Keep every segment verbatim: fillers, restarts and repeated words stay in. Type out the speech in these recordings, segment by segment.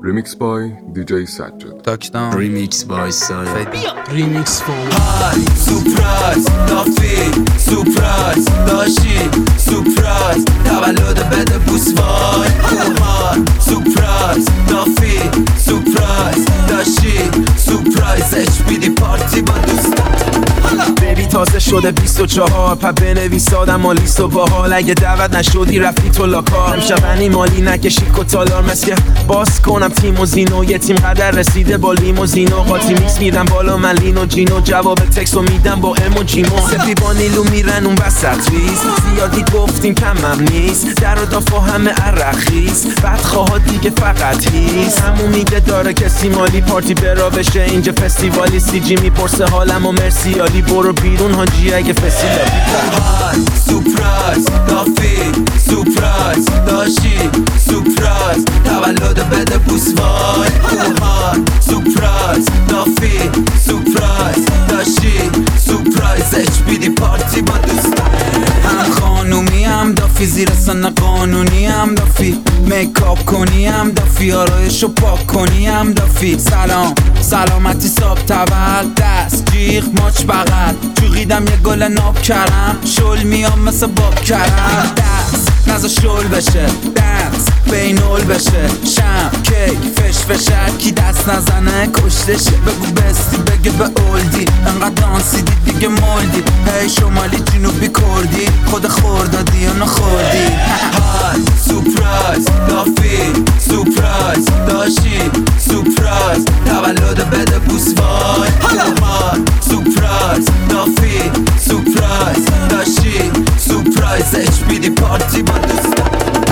Remix by دی جی سجاد. Touchdown Remix by Saya Remix for Hi, surprise, نافی surprise داشتی surprise تولد بده بوس وای کوهان surprise نافی surprise داشتی surprise اچ بی دی پارتی با دوستان بیبی تازه شده بیست و چهار پا بنویس آدم و لیست و باحال اگه دعوت نشدی رفتی تو لاکار امشب بنی مالی نکشی کتالار مسکه باز کنم تیموزینو یه تیم قدر رسیده با لیموزینو قاطی میکس میرم بالا من لینو جینو جواب تکسو میدم با اموجیمو سفی با نیلو میرن اون وسط ریز زیادی گفتیم کمم نیست در و دافا همه عرقیز بدخواه دیگه فقط هیست همون میگه داره کسی مالی پارتی برا بشه اینجا فستیوالی سی جی میپرسه حالم و مرسیالی برو بیرون هاجی اگه فسیلا های سورپرایز نافی سورپرایز داشتی سورپرایز تولد بده بوس وای کوهان سورپرایز نافی سورپرایز داشتی سورپرایز اچ بی دی پارتی با دوستان هم خانومی هم دافی زیر سن قانونی هم دافی میکاپ کنی هم دافی آرایشو پاک کنی هم دافی سلام سلامتی صاحب تول دست جیغ ماچ بغل چوغیدم یه گل ناب کرم شل میام مثل باب کرم دست نزا شل بشه دست بینول بشه شم کیک فش فشه کی دست نزنه کشتشه بگو بستی بگه به اولدی انقدر دانسی دید دیگه مولدی هی شمالی جنوبی کردی خود خوردادی یا نخوردی های سورپرایز نافی سورپرایز داشتی سورپرایز تولد بده بوس وای کوهان سورپرایز نافی سورپرایز داشتی سورپرایز اچ بی دی پارتی با دوستان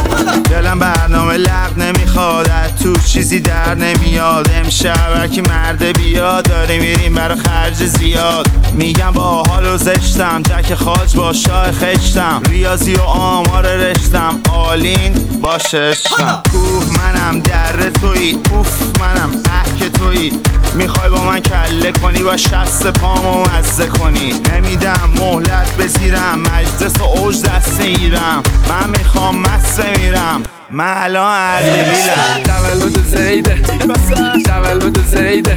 دلم برنامه لغ نمیخواد تو چیزی در نمیاد امشب هرکی مرده بیاد داره میریم برا خرج زیاد میگم با حال و زشتم جک خاج با شاه خشتم ریاضی و آمار رشتم آلین باشه عشقم کوه منم در توی اوف منم احک توی میخوای با من کله کنی با شست پامو مزه کنی نمیدم مهلت بزیرم مجلس و اوج دست ایرم من میخوام مصر میرم من الان اردبیلم تولد زیده تولد زیده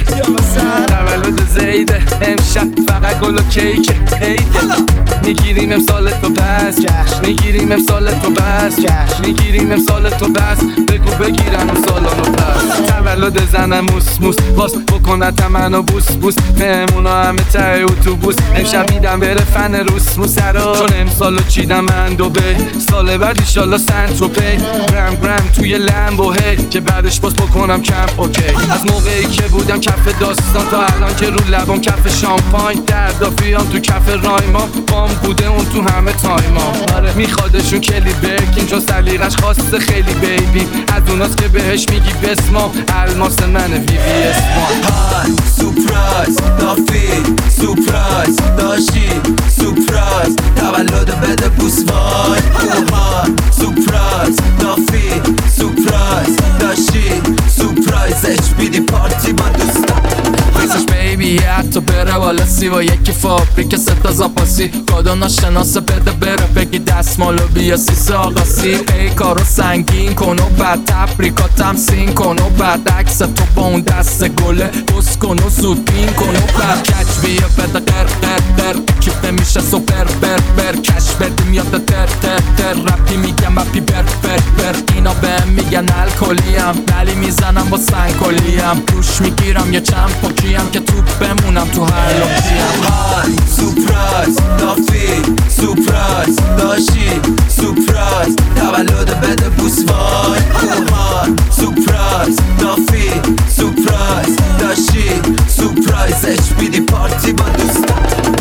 تولد زیده امشب فقط گل و کیک هیده میگیریم امسال تو بس میگیریم امسال تو بس میگیریم امسال تو بس بگو بگیرم امسالانو پس تولد زنم موس موس باس بکنه تمنو بوس بوس مهمونا همه ته اتوبوس امشب میدم بره فن روس موسرا چون امسالو چیدم من دوبه سال بعد ایشالله سنت رو پی گرم گرم توی لمبو هی که بعدش باز بکنم کمپ اوکی از موقعی که بودم کف داستان تا الان که رو لبام کف شامپاین دردافیام تو کف رایما بام بوده اون تو همه تایما آره میخوادشون کلی برکین چون سلیقش خواسته خیلی بیبی از اوناست که بهش میگی بسما الماس من وی وی اسمان های سورپرایز نافی سورپرایز داشتی سورپرایز تولد بده بوس وای کوهان سورپرایز نافی سورپرایز داشتی سورپرایز اچ بی دی پارتی با دوستان ویسش بیبی حتی بره والا سی و یکی فابریک ستا زاپاسی کادو ناشناسه بده بره بگی دستمالو بیا سیسه آقاسی ای کارو سنگین کن و بعد تبریکاتم سین کن و بعد عکس تو با اون دست گله بس کن و زود بین کن و بعد کچ بیا بده قر قر قر کیف نمیشه سوپر بر بر کش بدیم یاد تر تر تر رپی میگم اپی بر بر بر اینا بهم میگن الکلیم نلی میزنم با سنگکلیم روش میگیرم یه چند پاکیم که توپ بمونم تو هر لوکیم های سورپرایز نافی سورپرایز داشتی سورپرایز تولد بده بوس وای کوهان سورپرایز نافی سورپرایز داشتی سورپرایز اچ بی دی پارتی با دوستان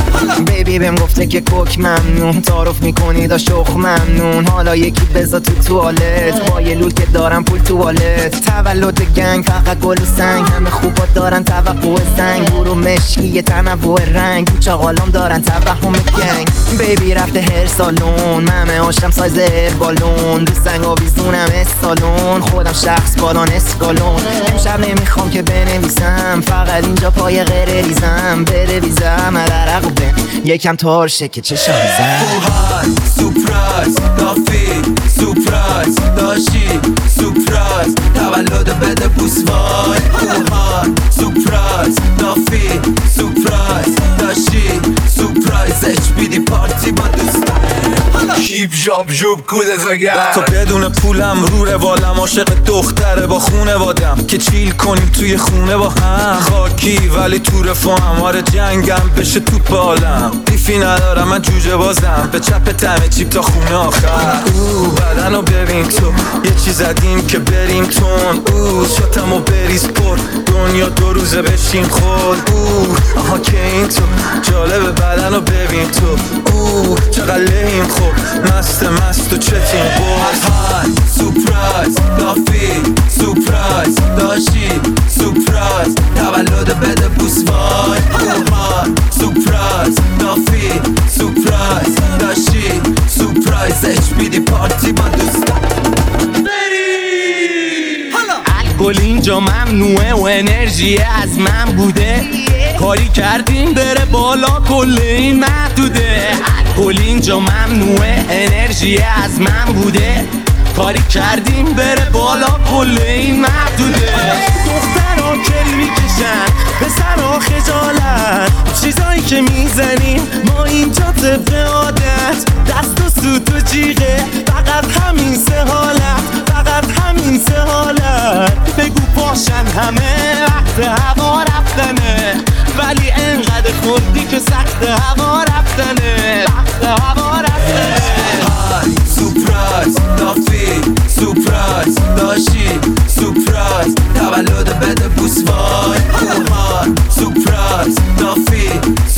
بیبی بهم گفته که کوک ممنون تعارف میکنی دا شخ ممنون حالا یکی بذار تو توالت با یه لول که دارم پول توالت تولد گنگ فقط گل و سنگ همه خوبا دارن توقع سنگ برو مشکی یه تنوع رنگ تو چاقالام دارن توهم گنگ بیبی رفته هر سالون ممه هاشم سایز هر بالون رو سنگ آویزونم استالون خودم شخص بالان اسکالون امشب نمیخوام که بنویسم فقط اینجا پای غیر ریزم بره ویزم عرق بن یکم تارش میشه که چه شانزن اوهان سپرایز دافی سپرایز داشتی سپرایز تولد بده بوس وای اوهان سپرایز دافی سپرایز داشتی سپرایز اچ بی دی پارتی با دوستان کیپ جاب جوب کودت اگر تو بدون پولم رو روالم عاشق دختره با خونه وادم که چیل کنیم توی خونه با هم خاکی ولی تو رفاهم آره جنگم بشه تو بالم دیفی ندارم من جوجه بازم به چپ تمه چیپ تا خونه آخر او بدن رو ببین تو یه چیز زدیم که بریم تون او شاتم و بریز پر دنیا دو روزه بشین خود او آها که این تو جالب بدن رو ببین تو او چقدر لحیم خوب مست مست و چتیم باز های سپرایز دافی سپرایز داشتی سپرایز تولد بده بوس وای اوهان سپرایز دافی سپرایز داشتی سپرایز اچ بی دی پارتی با دوستان الکل اینجا ممنوعه و انرژی از من بوده کاری کردیم بره بالا کل این محدوده الکل اینجا ممنوعه انرژی از من بوده کاری کردیم بره بالا کل این محدوده دخترها کل میکشن پسرها خجالت چیزایی که میزنیم ما اینجا طبق عادت دست و سوت و جیغه فقط همین سه حالت فقط همین سه حالت بگو پاشن همه وقت هوا رفتنه ولی انقدر خوردی که سخت هوا رفتنه وقت هوا رفتنه های سپرایز دافی سپرایز داشتی سپرایز تولد بده بوس وای اوهان سپرایز دافی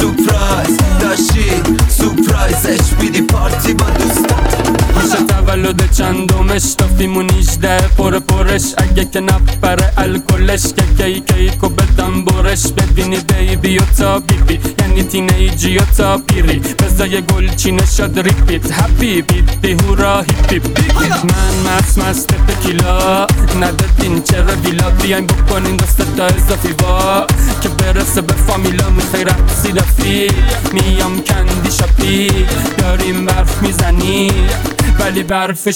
سپرایز داشتی سپرایز اچ بی دی پارتی با دوستان میشه تولد چندمش دافیمون نیجده پر پرش اگه که نپره الکلش که کی کیکو بدم برش ببینی بیبی و تا بیبی یعنی تینیجی و تا پیری بزای گل چینه شد ریپیت هپی بیت بی هورا هیپی بیگی من مست مست تکیلا ندادین چرا ویلا بیاین بکنین دست تا اضافی با که برسه به فامیلا میخوای رقصی دفی میام کندی شاپی داریم برف میزنی ولی برف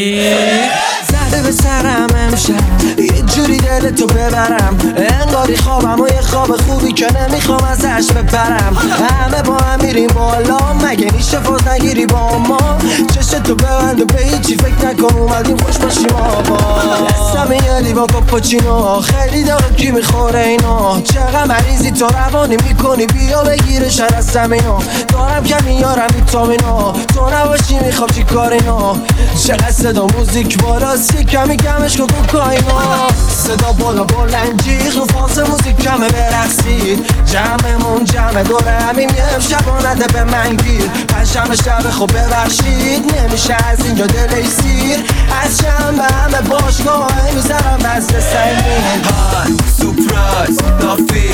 شدید زده به سرم امشب یه جوری دلتو ببرم انگاری خوابم و یه خواب خوبی که نمیخوام ازش ببرم همه با هم میریم بالا مگه میشه فاز نگیری با ما چشتو ببند و به هیچی فکر نکن اومدیم خوش باشیم آبا دستم یه لیوا کاپوچینو خیلی دارم کی میخوره اینا چقدر مریضی تو روانی میکنی بیا بگیره شر از زمینو دارم کمی یارم ویتامینا تو نباشی میخوام چی کار اینا چقدر صدا موزیک بالاست یه کمی کمش کن کوکاینا صدا بالا بلنجیخ رو فاز موزیک کمه برقصید جمعمون جمع دوره همیم یه امشب نده به من گیر پنجشنبه شب خب ببخشید نمیشه از اینجا دلی سیر از شنبه همه باشگاه میزنم دست سنگین های سپرایز دافی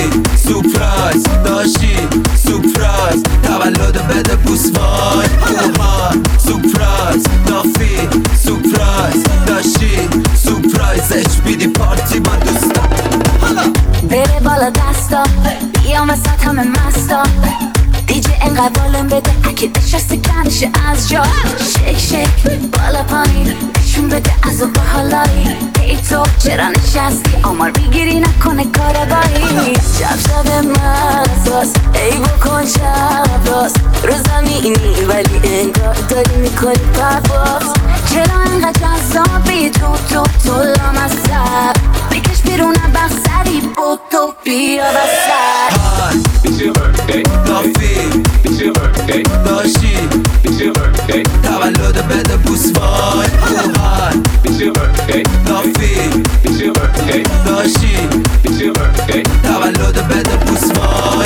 سپرایز داشتی سپرایز تولد بده بوس وای اوهان سپرایز دافی سپرایز داشتی سپرایز اچ بی دی پارتی با دوستان بره بالا دستا بیام وسط همه مستا دیجه انقدر بالم بده اگه نشسته کنشه از جا شک شک بالا پایین نشون بده از اون باحالایی ای تو چرا نشستی آمار میگیری نکنه کارگاهی شب شب مزاست ای بکن شب راست رو زمینی ولی انگار داری میکنی پرواز چرا انقدر جذابی تو تو تو لامصب بکش بیرونم بخصری بود تو بیا بسر It's your birthday, دافی It's your birthday, داشتی It's your birthday, تولد بده بوس وای اوهان It's your birthday, دافی It's your birthday, داشتی It's your birthday, تولد بده بوس وای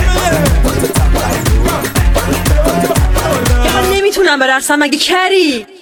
من نمیتونم برقصم مگه کری